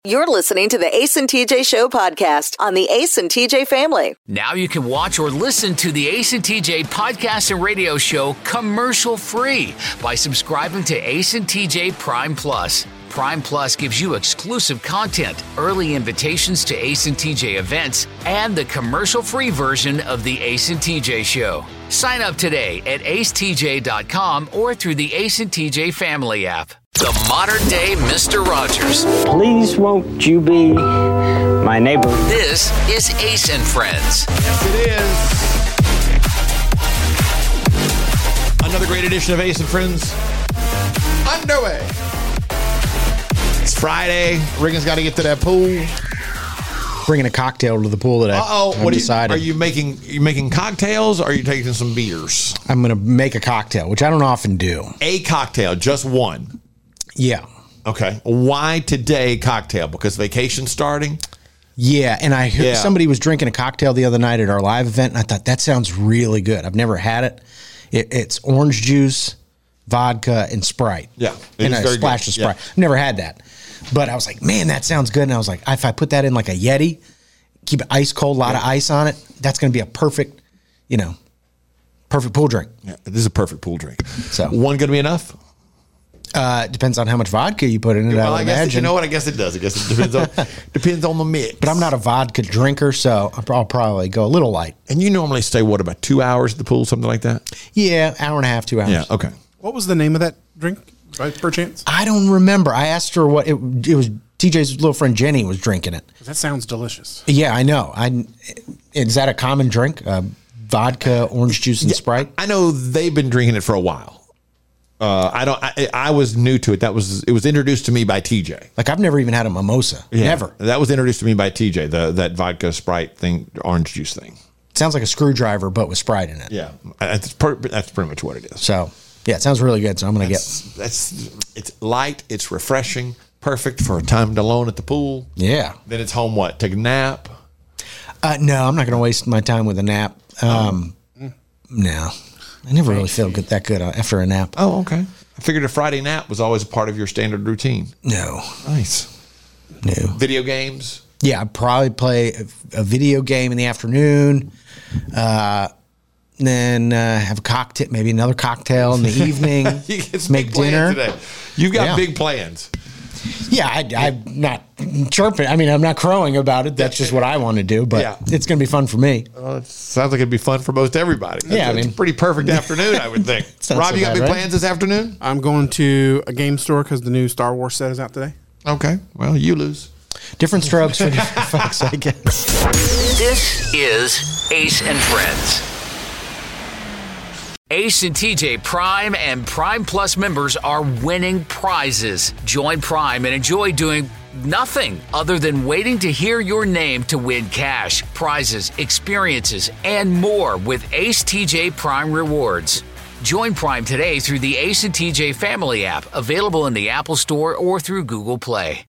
You're listening to the Ace and TJ Show podcast on the Ace and TJ family. Now you can watch or listen to the Ace and TJ podcast and radio show commercial-free by subscribing to Ace and TJ Prime Plus. Prime Plus gives you exclusive content, early invitations to Ace and TJ events, and the commercial-free version of the Ace and TJ Show. Sign up today at acetj.com or through the Ace and TJ family app. The modern-day Mr. Rogers. Please won't you be my neighbor? This is Ace and Friends. Yes, it is. Another great edition of Ace and Friends underway. It's Friday. Regan's got to get to that pool. Bringing a cocktail to the pool today. What are you making? You making cocktails, or are you taking some beers? I'm going to make a cocktail, which I don't often do. A cocktail, just one. Yeah. Okay. Why today cocktail? Because vacation's starting? Yeah, and I heard somebody was drinking a cocktail the other night at our live event, and I thought, that sounds really good. I've never had it. It's orange juice, vodka, and Sprite. Yeah. And a splash of Sprite. I've never had that. But I was like, man, that sounds good. And I was like, if I put that in like a Yeti, keep it ice cold, a lot of ice on it, that's going to be a perfect, perfect pool drink. Yeah, this is a perfect pool drink. So one going to be enough? Depends on how much vodka you put in it. Well, I guess you know what? I guess it does. I guess it depends on the mix. But I'm not a vodka drinker, so I'll probably go a little light. And you normally stay, about 2 hours at the pool, something like that? Yeah, hour and a half, 2 hours. Yeah, okay. What was the name of that drink, per chance? I don't remember. I asked her what it was. TJ's little friend Jenny was drinking it. That sounds delicious. Yeah, I know. Is that a common drink? Vodka, orange juice, and Sprite? I know they've been drinking it for a while. I was new to it. It was introduced to me by TJ. Like, I've never even had a mimosa. Yeah, never. That was introduced to me by TJ. That vodka Sprite thing, orange juice thing. Sounds like a screwdriver, but with Sprite in it. Yeah, that's pretty much what it is. So, yeah, it sounds really good. So I'm gonna it's light. It's refreshing. Perfect for a timed alone at the pool. Yeah. Then it's home. What? Take a nap? No, I'm not gonna waste my time with a nap. No. I never really feel that good after a nap. Oh, okay. I figured a Friday nap was always a part of your standard routine. No. Nice. No. Video games? Yeah, I'd probably play a video game in the afternoon. Then have a cocktail, maybe another cocktail in the evening. Make dinner. Today. You've got big plans. Yeah, I'm not chirping. I mean, I'm not crowing about it. That's just what I want to do, but it's going to be fun for me. Well, it sounds like it'd be fun for most everybody. It's a pretty perfect afternoon, I would think. Rob, you got big plans this afternoon? I'm going to a game store because the new Star Wars set is out today. Okay. Well, you lose. Different strokes for different folks, I guess. This is Ace and Friends. Ace and TJ Prime and Prime Plus members are winning prizes. Join Prime and enjoy doing nothing other than waiting to hear your name to win cash, prizes, experiences, and more with Ace TJ Prime Rewards. Join Prime today through the Ace and TJ Family app, available in the Apple Store or through Google Play.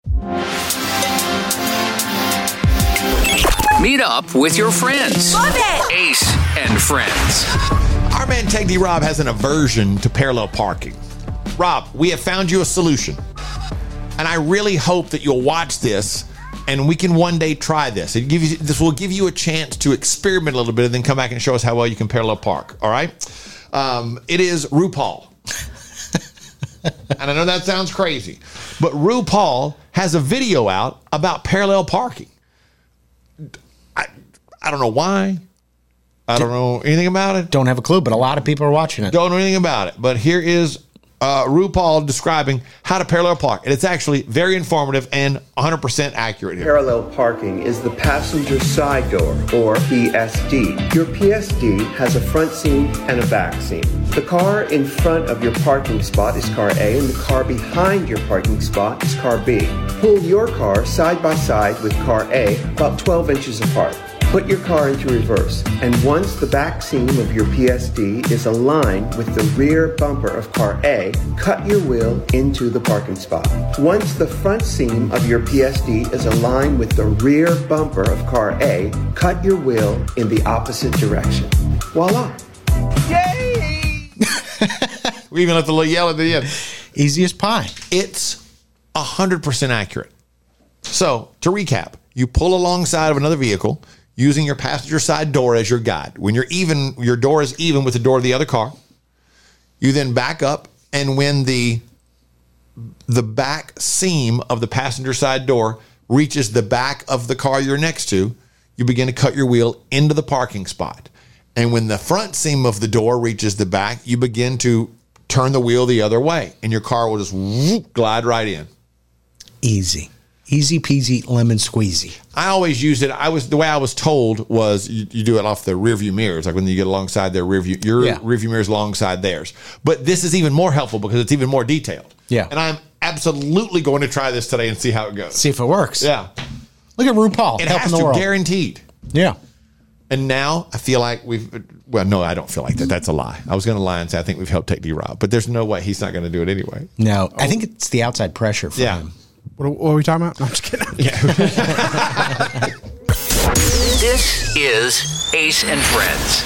Meet up with your friends. Love it! Ace and Friends. Our man Tech D Rob has an aversion to parallel parking. Rob, we have found you a solution. And I really hope that you'll watch this and we can one day try this. This will give you a chance to experiment a little bit and then come back and show us how well you can parallel park. All right? It is RuPaul. And I know that sounds crazy, but RuPaul has a video out about parallel parking. I don't know why. I don't know anything about it. Don't have a clue, but a lot of people are watching it. Don't know anything about it. But here is RuPaul describing how to parallel park. And it's actually very informative and 100% accurate here. Parallel parking is the passenger side door, or PSD. Your PSD has a front seam and a back seam. The car in front of your parking spot is car A, and the car behind your parking spot is car B. Pull your car side by side with car A about 12 inches apart. Put your car into reverse, and once the back seam of your PSD is aligned with the rear bumper of car A, cut your wheel into the parking spot. Once the front seam of your PSD is aligned with the rear bumper of car A, cut your wheel in the opposite direction. Voila! Yay! We even left a little yell at the end. Easy as pie. It's 100% accurate. So to recap, you pull alongside of another vehicle using your passenger side door as your guide. When your door is even with the door of the other car, you then back up, and when the back seam of the passenger side door reaches the back of the car you're next to, you begin to cut your wheel into the parking spot. And when the front seam of the door reaches the back, you begin to turn the wheel the other way, and your car will just glide right in. Easy peasy lemon squeezy. I always used it. The way I was told was you do it off the rear view mirrors, like when you get alongside their rear view mirrors alongside theirs. But this is even more helpful because it's even more detailed. Yeah. And I'm absolutely going to try this today and see how it goes. See if it works. Yeah. Look at RuPaul. It helping has the to, world. guaranteed. Yeah. And now I feel like no, I don't feel like that. That's a lie. I was going to lie and say I think we've helped take D-Rob, but there's no way he's not going to do it anyway. No, I think it's the outside pressure for him. What are we talking about? No, I'm just kidding. This is Ace and Friends.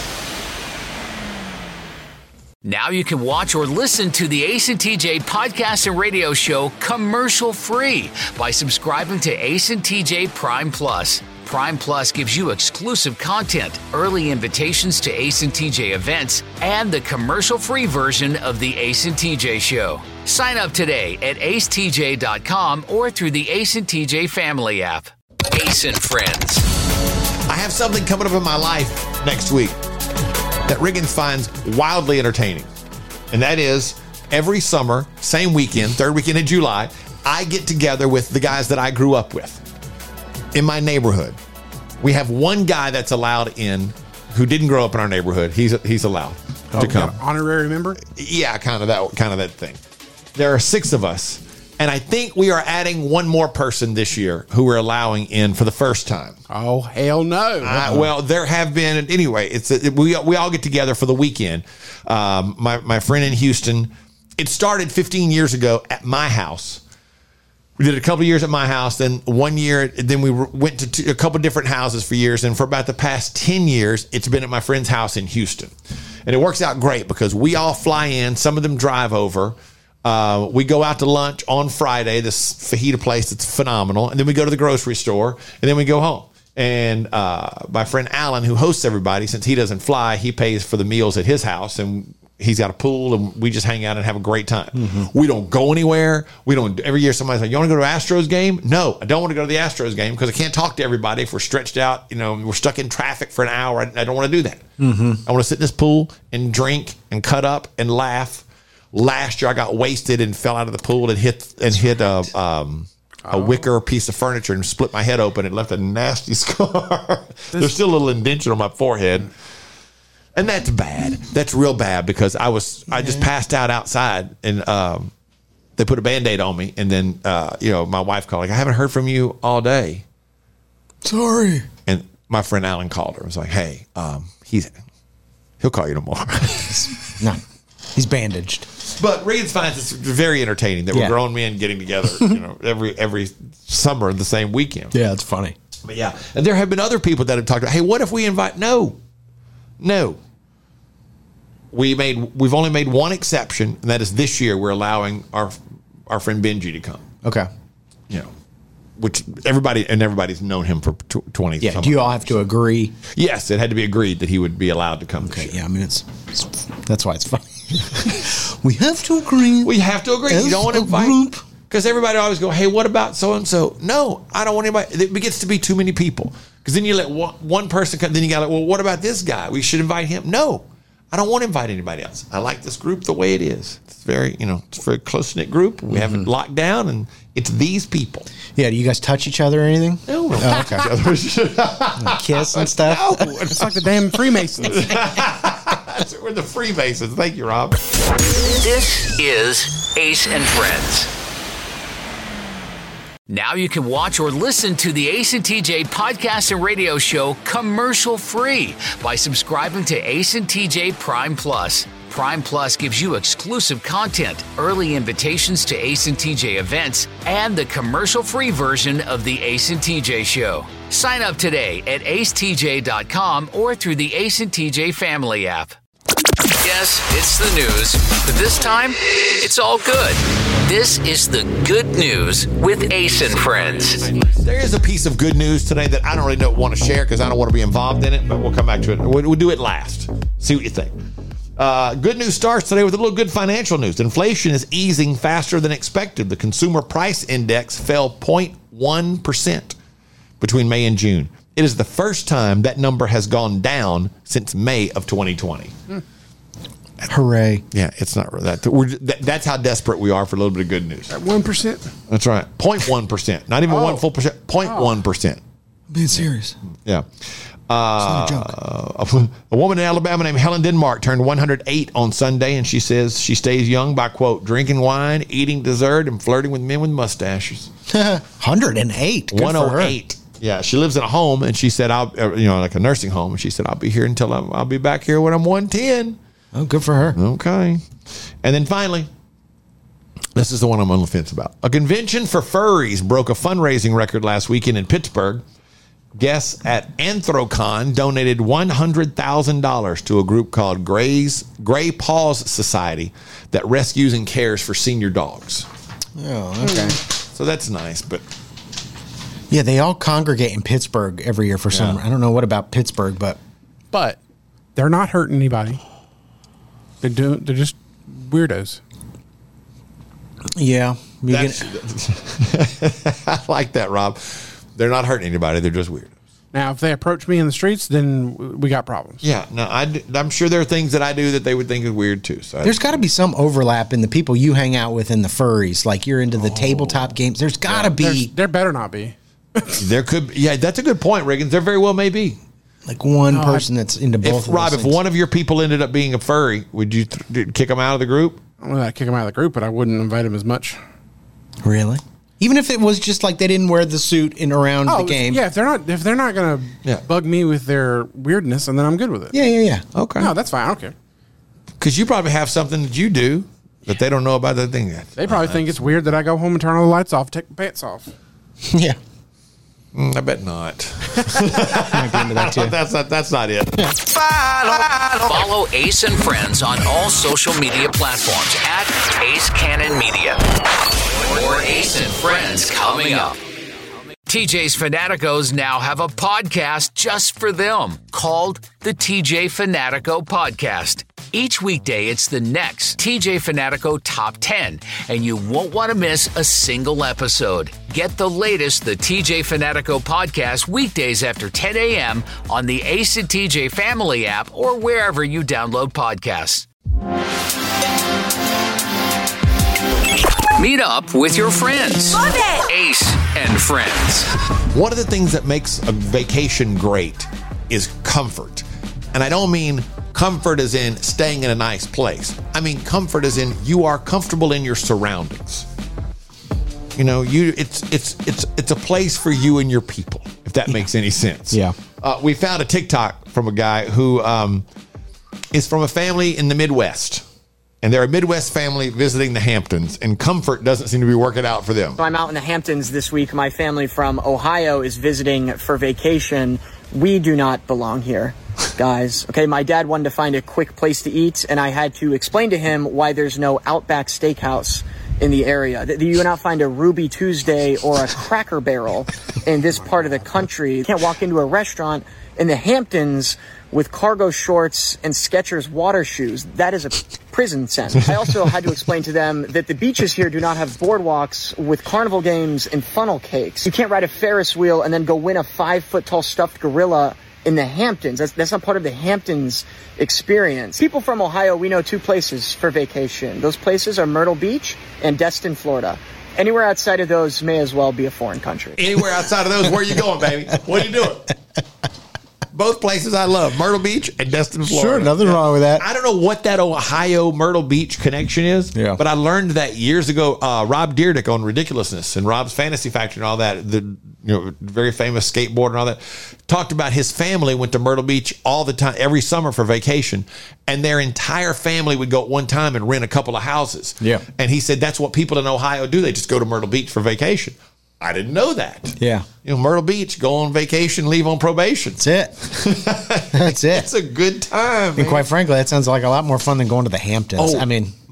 Now you can watch or listen to the Ace and TJ podcast and radio show commercial free by subscribing to Ace and TJ Prime Plus. Prime Plus gives you exclusive content, early invitations to Ace and TJ events, and the commercial-free version of the Ace and TJ Show. Sign up today at acetj.com or through the Ace and TJ family app. Ace and Friends. I have something coming up in my life next week that Riggins finds wildly entertaining. And that is every summer, same weekend, third weekend in July, I get together with the guys that I grew up with in my neighborhood. We have one guy that's allowed in who didn't grow up in our neighborhood. He's allowed to come. Honorary member? Yeah, kind of that thing. There are 6 of us, and I think we are adding one more person this year who we're allowing in for the first time. Oh, hell no. Well, there have been, anyway, we all get together for the weekend. My friend in Houston, it started 15 years ago at my house. We did a couple of years at my house, then 1 year, then we went to a couple of different houses for years. And for about the past 10 years, it's been at my friend's house in Houston. And it works out great because we all fly in. Some of them drive over. We go out to lunch on Friday, this fajita place that's phenomenal. And then we go to the grocery store, and then we go home. And my friend Alan, who hosts everybody, since he doesn't fly, he pays for the meals at his house. And he's got a pool, and we just hang out and have a great time. Mm-hmm. We don't go anywhere. Every year somebody's like, you want to go to an Astros game? No, I don't want to go to the Astros game because I can't talk to everybody if we're stretched out. We're stuck in traffic for an hour. I don't want to do that. Mm-hmm. I want to sit in this pool and drink and cut up and laugh. Last year I got wasted and fell out of the pool and hit a wicker piece of furniture and split my head open and left a nasty scar. There's still a little indentation on my forehead. And that's bad. That's real bad because I just passed out outside, and they put a Band-Aid on me, and then my wife called, like, I haven't heard from you all day. Sorry. And my friend Alan called her and was like, hey, he'll call you tomorrow. No, he's bandaged. But Riggins finds it's very entertaining that we're grown men getting together, every summer the same weekend. Yeah, it's funny. But yeah, and there have been other people that have talked about, hey, what if we invite? No. We've only made one exception, and that is this year we're allowing our friend Benji to come. Okay. Which everybody's known him for 20 years. Yeah. Do you all have to agree? Yes, it had to be agreed that he would be allowed to come. Okay. Yeah. I mean, it's that's why it's funny. We have to agree. We have to agree. You don't want to invite, because everybody always go, hey, what about so and so? No, I don't want anybody. It gets to be too many people, because then you let one person come. Then you got like, well, what about this guy? We should invite him. No, I don't want to invite anybody else. I like this group the way it is. It's very, it's a very close knit group. We have it locked down, and it's these people. Yeah. Do you guys touch each other or anything? No. Okay. Kiss and stuff. No. It's like the damn Freemasons. We're the Freemasons. Thank you, Rob. This is Ace and Friends. Now you can watch or listen to the Ace and TJ podcast and radio show commercial free by subscribing to Ace and TJ Prime Plus. Prime Plus gives you exclusive content, early invitations to Ace and TJ events, and the commercial-free version of the Ace and TJ Show. Sign up today at acetj.com or through the Ace and TJ family app. Yes, it's the news, but this time, it's all good. This is the Good News with Ace and Friends. There is a piece of good news today that I don't really want to share because I don't want to be involved in it, but we'll come back to it. We'll do it last. See what you think. Good news starts today with a little good financial news. Inflation is easing faster than expected. The consumer price index fell 0.1% between May and June. It is the first time that number has gone down since May of 2020. Hooray. Yeah, it's not that. That's how desperate we are for a little bit of good news. At 1%? That's right. 0.1%. Not even 1 full percent. 0.1%. Being serious. Yeah. It's not a joke. A woman in Alabama named Helen Denmark turned 108 on Sunday, and she says she stays young by, quote, drinking wine, eating dessert, and flirting with men with mustaches. 108. Good 108. Yeah, she lives in a home, and she said, like a nursing home, and she said, I'll be here until I'll be back here when I'm 110. Oh, good for her. Okay. And then finally, this is the one I'm on the fence about. A convention for furries broke a fundraising record last weekend in Pittsburgh. Guests at Anthrocon donated $100,000 to a group called Gray Paws Society that rescues and cares for senior dogs. Oh, okay. So that's nice, but... Yeah, they all congregate in Pittsburgh every year for some... I don't know what about Pittsburgh, but... But they're not hurting anybody. They're just weirdos. Yeah. I like that, Rob. They're not hurting anybody. They're just weirdos. Now, if they approach me in the streets, then we got problems. Yeah. No, I'm sure there are things that I do that they would think is weird, too. So there's got to be some overlap in the people you hang out with in the furries. Like, you're into the tabletop games. There's got to be... There better not be. There could be. Yeah, that's a good point, Riggins. There very well may be. Like one person that's into both of Rob, those if things. one of your people ended up being a furry, would you kick them out of the group? I don't know, I'd kick them out of the group, but I wouldn't invite them as much. Really? Even if it was just like they didn't wear the suit around the game. Yeah, if they're not gonna bug me with their weirdness, and then I'm good with it. Yeah. Okay. No, that's fine. I don't care. Because you probably have something that you do that they don't know about that thing yet. They probably think it's weird that I go home and turn all the lights off, take my pants off. Yeah. I bet not. Might be into that too. That's not it. Follow Ace and Friends on all social media platforms at Ace Cannon Media. More Ace and Friends coming up. TJ's Fanaticos now have a podcast just for them called the TJ Fanatico Podcast. Each weekday, it's the next TJ Fanatico Top 10, and you won't want to miss a single episode. Get the latest, the TJ Fanatico Podcast, weekdays after 10 a.m. on the Ace and TJ Family app or wherever you download podcasts. Meet up with your friends. Love it! Ace and Friends. One of the things that makes a vacation great is comfort. And I don't mean comfort as in staying in a nice place. I mean comfort as in you are comfortable in your surroundings. You know, it's a place for you and your people, if that makes any sense. Yeah. We found a TikTok from a guy who is from a family in the Midwest. And they're a Midwest family visiting the Hamptons, and comfort doesn't seem to be working out for them. So I'm out in the Hamptons this week. My family from Ohio is visiting for vacation. We do not belong here, guys. Okay, my dad wanted to find a quick place to eat, and I had to explain to him why there's no Outback Steakhouse in the area. You cannot find a Ruby Tuesday or a Cracker Barrel in this part of the country. You can't walk into a restaurant in the Hamptons with cargo shorts and Skechers water shoes. That is a prison sentence. I also had to explain to them that the beaches here do not have boardwalks with carnival games and funnel cakes. You can't ride a Ferris wheel and then go win a 5-foot-tall stuffed gorilla in the Hamptons. That's not part of the Hamptons experience. People from Ohio, we know 2 places for vacation. Those places are Myrtle Beach and Destin, Florida. Anywhere outside of those may as well be a foreign country. Anywhere outside of those, where are you going, baby? What are you doing? Both places I love, Myrtle Beach and Destin, Florida. Sure, nothing wrong with that. I don't know what that Ohio Myrtle Beach connection is, but I learned that years ago. Rob Dyrdek on Ridiculousness and Rob's Fantasy Factory and all that, the very famous skateboarder and all that, talked about his family went to Myrtle Beach all the time, every summer for vacation, and their entire family would go at one time and rent a couple of houses. Yeah, and he said that's what people in Ohio do. They just go to Myrtle Beach for vacation. I didn't know that. Yeah. Myrtle Beach, go on vacation, leave on probation. That's it. That's it. It's a good time. And quite frankly, that sounds like a lot more fun than going to the Hamptons. Oh, I mean,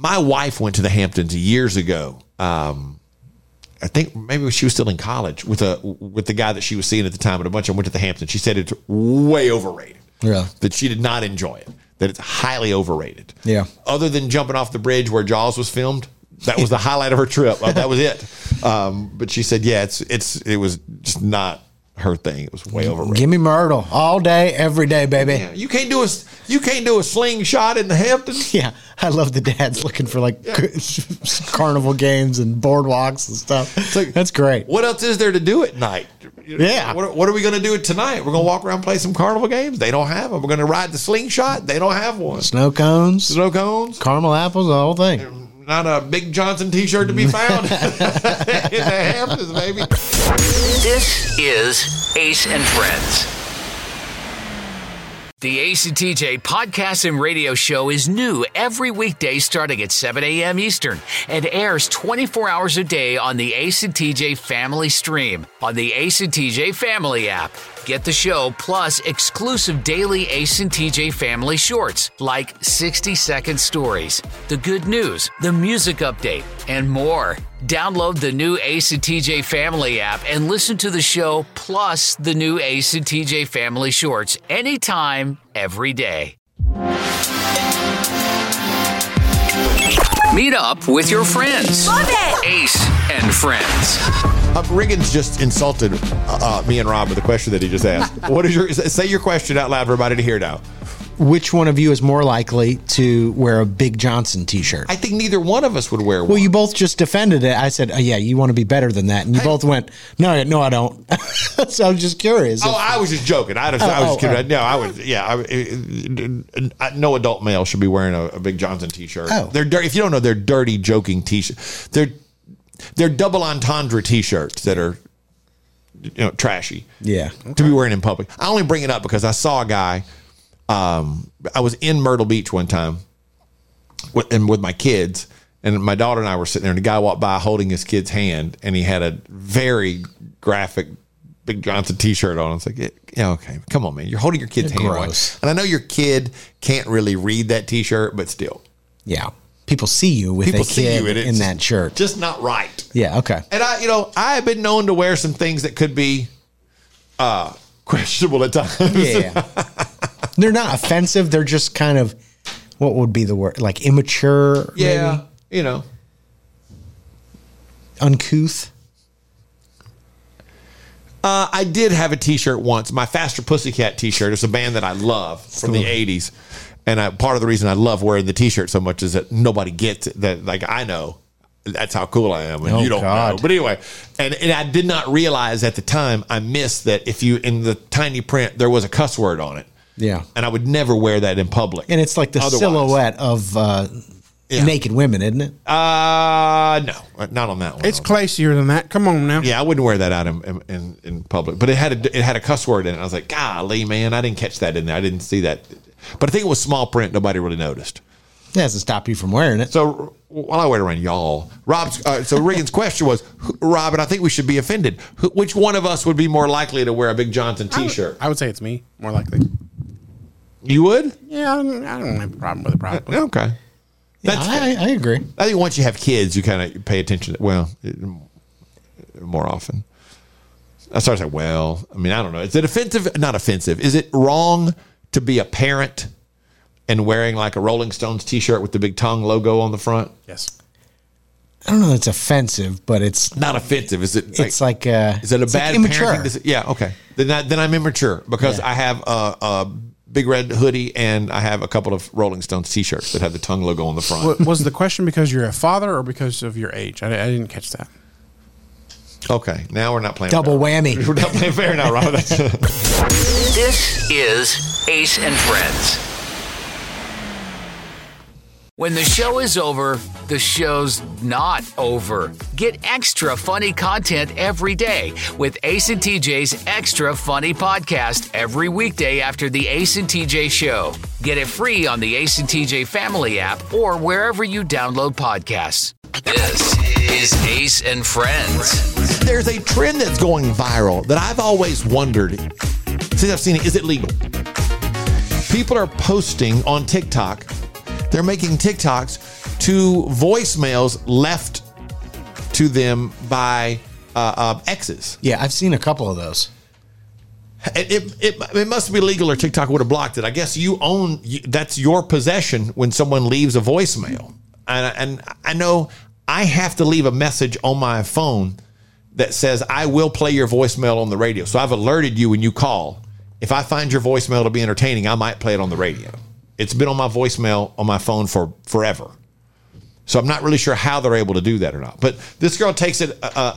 My wife went to the Hamptons years ago. I think maybe she was still in college with the guy that she was seeing at the time, and a bunch of them went to the Hamptons. She said it's way overrated. Yeah. That she did not enjoy it. That it's highly overrated. Yeah. Other than jumping off the bridge where Jaws was filmed, that was the highlight of her trip. That was it. But she said, yeah, it was just not her thing. It was way overrated. Give me Myrtle all day, every day, baby. Yeah, you can't do a slingshot in the Hamptons. Yeah, I love the dads looking for carnival games and boardwalks and stuff. Like, that's great. What else is there to do at night? Yeah. What are we going to do tonight? We're going to walk around and play some carnival games. They don't have them. We're going to ride the slingshot. They don't have one. Snow cones, caramel apples, the whole thing. Not a Big Johnson t-shirt to be found in the Hamptons, baby. This is Ace and Friends. The Ace and TJ podcast and radio show is new every weekday starting at 7 a.m. Eastern and airs 24 hours a day on the Ace and TJ family stream on the Ace and TJ family app. Get the show plus exclusive daily Ace and TJ family shorts like 60-second stories, the good news, the music update, and more. Download the new Ace and TJ family app and listen to the show plus the new Ace and TJ family shorts anytime, every day. Meet up with your friends. Love it! Ace and Friends. Riggins just insulted me and Rob with the question that he just asked. Say your question out loud for everybody to hear now. Which one of you is more likely to wear a Big Johnson t-shirt? I think neither one of us would wear one. Well, you both just defended it. I said, yeah, you want to be better than that. And you both went, no, I don't. So I was just curious. I was just joking. I was just kidding. No, I was, yeah. No adult male should be wearing a Big Johnson t-shirt. Oh. They're dirty. If you don't know, they're dirty, joking t-shirts. They're double entendre t-shirts that are, trashy. Yeah. To be wearing in public. I only bring it up because I saw a guy. I was in Myrtle Beach one time with my kids, and my daughter and I were sitting there, and a guy walked by holding his kid's hand, and he had a very graphic Big Johnson t-shirt on. I was like, yeah, okay, come on, man. You're holding your kid's hand. Gross. And I know your kid can't really read that t-shirt, but still. Yeah. People see you with a kid in that shirt. Just not right. Yeah, okay. And I have been known to wear some things that could be questionable at times. Yeah. They're not offensive. They're just kind of, what would be the word? Like immature? Yeah. Maybe? Uncouth? I did have a t-shirt once. My Faster Pussycat t-shirt. It's a band that I love from the 80s. And part of the reason I love wearing the t-shirt so much is that nobody gets it. That, like, I know. That's how cool I am, and you don't know. But anyway, and I did not realize at the time, I missed that in the tiny print, there was a cuss word on it. Yeah. And I would never wear that in public. And it's like the silhouette of naked women, isn't it? No, not on that one. It's classier than that. Come on now. Yeah, I wouldn't wear that out in public. But it had a cuss word in it. I was like, golly, man, I didn't catch that in there. I didn't see that. But I think it was small print. Nobody really noticed. It doesn't stop you from wearing it. So while I wait around y'all, so Reagan's question was, Rob, and I think we should be offended. Which one of us would be more likely to wear a Big Johnson t-shirt? I would say it's me, more likely. You would? Yeah, I don't have a problem with it, probably. Okay. Yeah, I agree. I think once you have kids, you kind of pay attention more often. I started to say, I don't know. Is it offensive? Not offensive. Is it wrong to be a parent and wearing like a Rolling Stones t-shirt with the big tongue logo on the front? Yes. I don't know. It's offensive, but it's not offensive. Is it? It's like is it a bad immature? Yeah. Okay. Then I'm immature because I have a big red hoodie and I have a couple of Rolling Stones t-shirts that have the tongue logo on the front. Was the question because you're a father or because of your age? I didn't catch that. Okay. Now we're not playing double fair. Whammy. We're not playing fair now, Rob. This is Ace and Friends. When the show is over, the show's not over. Get extra funny content every day with Ace and TJ's Extra Funny Podcast every weekday after the Ace and TJ Show. Get it free on the Ace and TJ Family app or wherever you download podcasts. This is Ace and Friends. There's a trend that's going viral that I've always wondered, since I've seen it, is it legal? People are posting on TikTok They're making TikToks to voicemails left to them by exes. Yeah, I've seen a couple of those. It must be legal, or TikTok would have blocked it. I guess that's your possession when someone leaves a voicemail. And I know I have to leave a message on my phone that says, I will play your voicemail on the radio. So I've alerted you when you call. If I find your voicemail to be entertaining, I might play it on the radio. It's been on my voicemail on my phone for forever. So I'm not really sure how they're able to do that or not. But this girl takes it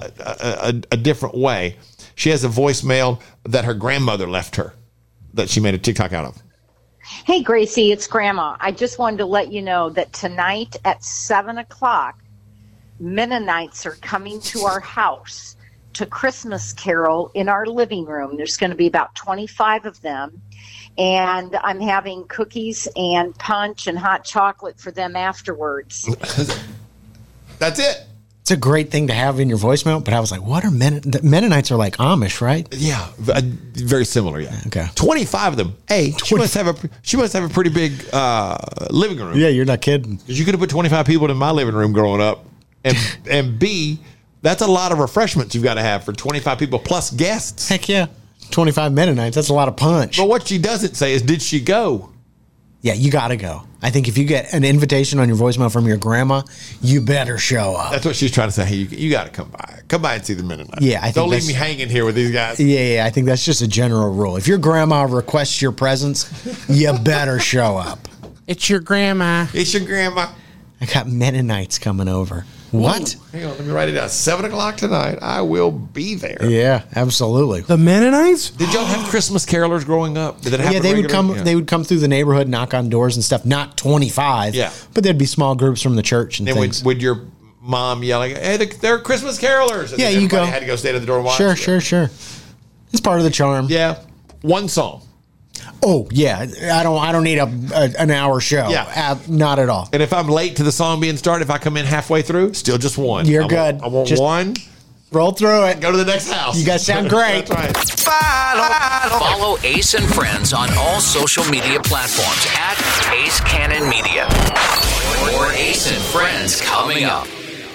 a different way. She has a voicemail that her grandmother left her that she made a TikTok out of. Hey, Gracie, it's Grandma. I just wanted to let you know that tonight at 7 o'clock, Mennonites are coming to our house to Christmas carol in our living room. There's going to be about 25 of them. And I'm having cookies and punch and hot chocolate for them afterwards. That's it. It's a great thing to have in your voicemail, but I was like, what are Mennonites are like Amish, right? Yeah, very similar, yeah. Okay. 25 of them. Hey, she must have a pretty big living room. Yeah, you're not kidding. Because you could have put 25 people in my living room growing up. And B, that's a lot of refreshments you've got to have for 25 people plus guests. Heck yeah. 25 Mennonites, that's a lot of punch. But what she doesn't say is, did she go? Yeah, you got to go. I think if you get an invitation on your voicemail from your grandma, you better show up. That's what she's trying to say. Hey, you got to come by. Come by and see the Mennonites. Yeah, I think don't leave me hanging here with these guys. Yeah, I think that's just a general rule. If your grandma requests your presence, you better show up. It's your grandma. It's your grandma. I got Mennonites coming over. What? Ooh, hang on, let me write it down. 7 o'clock tonight. I will be there. Yeah, absolutely. The Mennonites? Did y'all have Christmas carolers growing up? Did it happen? Yeah, they would come. Yeah. They would come through the neighborhood, knock on doors and stuff. Not 25. Yeah, but there'd be small groups from the church and things. Would your mom yell like, "Hey, they're Christmas carolers"? And yeah, you go. Had to go stand at the door and watch. Sure. It's part of the charm. Yeah, one song. Oh yeah, I don't need an hour show. Yeah, not at all. And if I'm late to the song being started, if I come in halfway through, still just one. You're good. I want just one. Roll through it. Go to the next house. You guys sound great. That's right. Follow Ace and Friends on all social media platforms at Ace Cannon Media. More Ace and Friends coming up.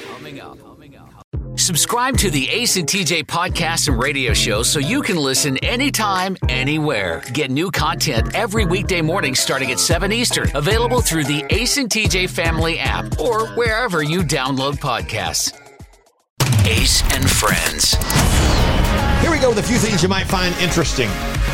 Subscribe to the Ace and TJ podcast and radio show so you can listen anytime, anywhere. Get new content every weekday morning starting at 7 Eastern. Available through the Ace and TJ family app or wherever you download podcasts. Ace and Friends. Here we go with a few things you might find interesting.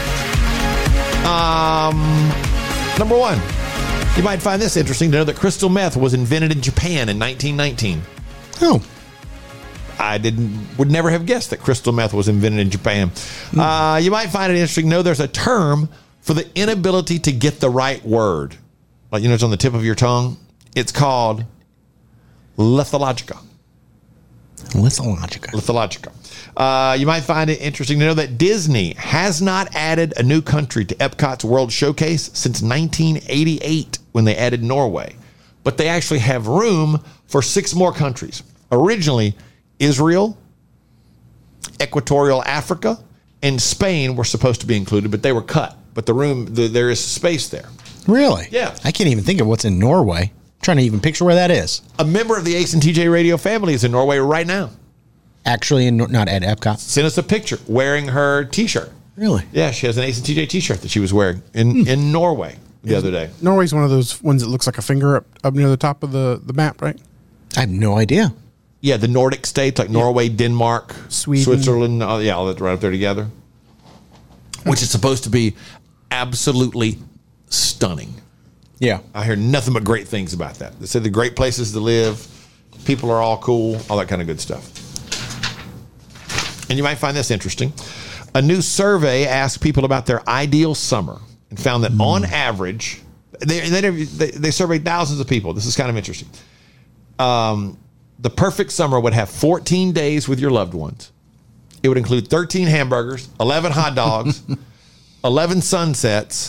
Number one, you might find this interesting to know that crystal meth was invented in Japan in 1919. Oh. I would never have guessed that crystal meth was invented in Japan. You might find it interesting to know there's a term for the inability to get the right word. Like, it's on the tip of your tongue. It's called lithologica. Lithologica. You might find it interesting to know that Disney has not added a new country to Epcot's World Showcase since 1988 when they added Norway. But they actually have room for 6 more countries. Originally, Israel, Equatorial Africa, and Spain were supposed to be included, but they were cut. But there is space there. Really? Yeah. I can't even think of what's in Norway. I'm trying to even picture where that is. A member of the Ace and TJ radio family is in Norway right now. Actually, not at Epcot. Sent us a picture wearing her T-shirt. Really? Yeah, she has an Ace and TJ T-shirt that she was wearing in Norway the other day. Norway's one of those ones that looks like a finger up near the top of the map, right? I have no idea. Yeah, the Nordic states like Norway, Denmark, Sweden, Switzerland. All that right up there together. Which is supposed to be absolutely stunning. Yeah. I hear nothing but great things about that. They said the great places to live, people are all cool, all that kind of good stuff. And you might find this interesting. A new survey asked people about their ideal summer and found that on average, they surveyed thousands of people. This is kind of interesting. The perfect summer would have 14 days with your loved ones. It would include 13 hamburgers, 11 hot dogs, 11 sunsets,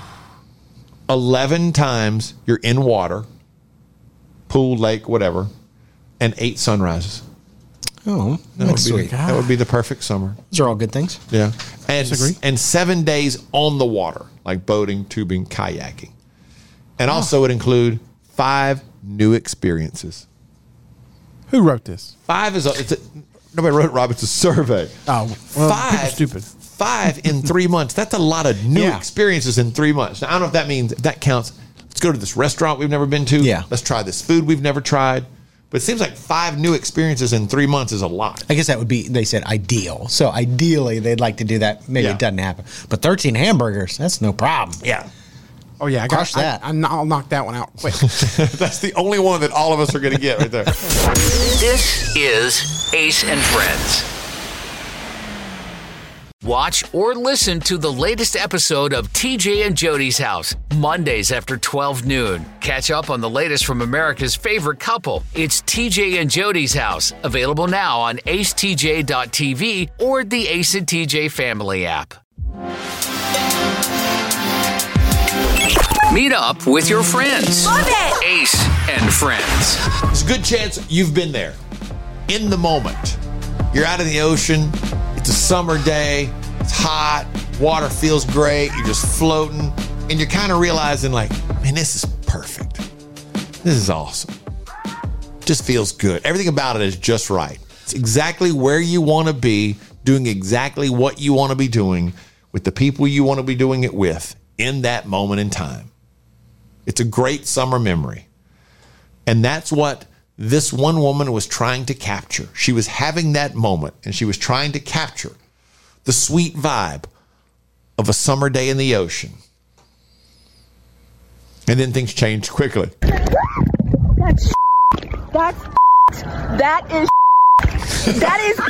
11 times you're in water, pool, lake, whatever, and 8 sunrises. Oh, that's sweet. That would be the perfect summer. Those are all good things. Yeah. And 7 days on the water, like boating, tubing, kayaking. And also it include 5 new experiences. Who wrote this? 5 is nobody wrote it, Rob. It's a survey. Oh, well, 5 stupid. 5 in 3 months. That's a lot of new experiences in 3 months. Now, I don't know if that means, if that counts. Let's go to this restaurant we've never been to. Yeah. Let's try this food we've never tried. But it seems like 5 new experiences in 3 months is a lot. I guess that would be, they said ideal. So ideally, they'd like to do that. Maybe it doesn't happen. But 13 hamburgers, that's no problem. Yeah. Oh, yeah. Crush that. I'll knock that one out quick. That's the only one that all of us are going to get right there. This is Ace and Friends. Watch or listen to the latest episode of TJ and Jody's House, Mondays after 12 noon. Catch up on the latest from America's favorite couple. It's TJ and Jody's House, available now on acetj.tv or the Ace and TJ family app. Meet up with your friends. Love it. Ace and Friends. There's a good chance you've been there in the moment. You're out in the ocean. It's a summer day. It's hot. Water feels great. You're just floating. And you're kind of realizing, like, man, this is perfect. This is awesome. Just feels good. Everything about it is just right. It's exactly where you want to be, doing exactly what you want to be doing with the people you want to be doing it with in that moment in time. It's a great summer memory. And that's what this one woman was trying to capture. She was having that moment, and she was trying to capture the sweet vibe of a summer day in the ocean. And then things changed quickly. That is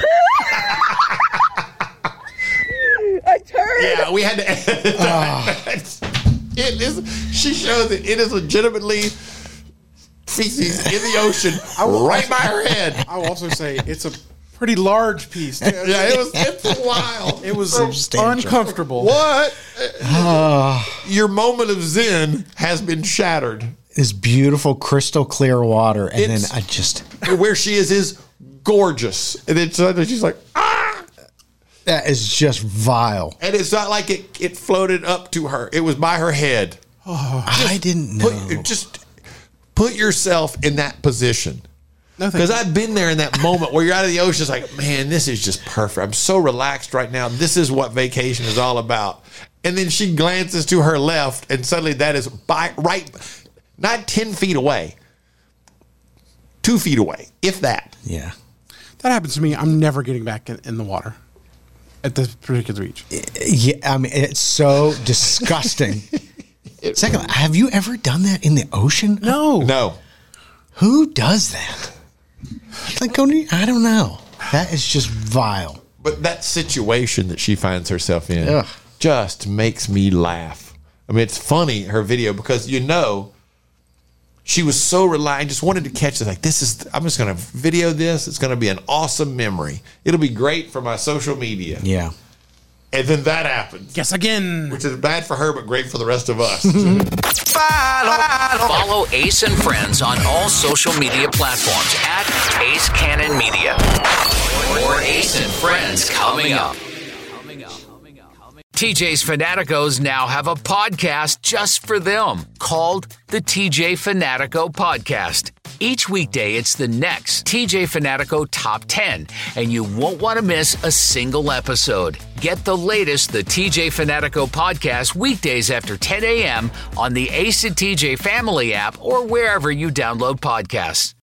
a turd. Yeah, we had to edit that. She shows that it is legitimately feces in the ocean right by her head. I will also say it's a pretty large piece. Yeah, it's wild. It was uncomfortable. What? Your moment of zen has been shattered. This beautiful crystal clear water, and then I just where she is gorgeous, and then suddenly she's like, ah! That is just vile. And it's not like it floated up to her; it was by her head. Oh, I didn't know. Just put yourself in that position. Because I've been there in that moment where you're out of the ocean. It's like, man, this is just perfect. I'm so relaxed right now. This is what vacation is all about. And then she glances to her left, and suddenly that is not 10 feet away, 2 feet away, if that. Yeah. That happens to me. I'm never getting back in the water at this particular beach. Yeah, I mean, it's so disgusting. Second, have you ever done that in the ocean? No. Who does that? Like, I don't know. That is just vile. But that situation that she finds herself in just makes me laugh. I mean, it's funny, her video, because she was so reliant, just wanted to catch it. Like, I'm just going to video this. It's going to be an awesome memory. It'll be great for my social media. Yeah. And then that happened. Yes, again. Which is bad for her, but great for the rest of us. Follow Ace and Friends on all social media platforms at Ace Cannon Media. More Ace and Friends coming up. TJ's Fanaticos now have a podcast just for them called the TJ Fanatico Podcast. Each weekday, it's the next TJ Fanatico Top 10, and you won't want to miss a single episode. Get the latest, the TJ Fanatico Podcast, weekdays after 10 a.m. on the Ace and TJ Family app or wherever you download podcasts.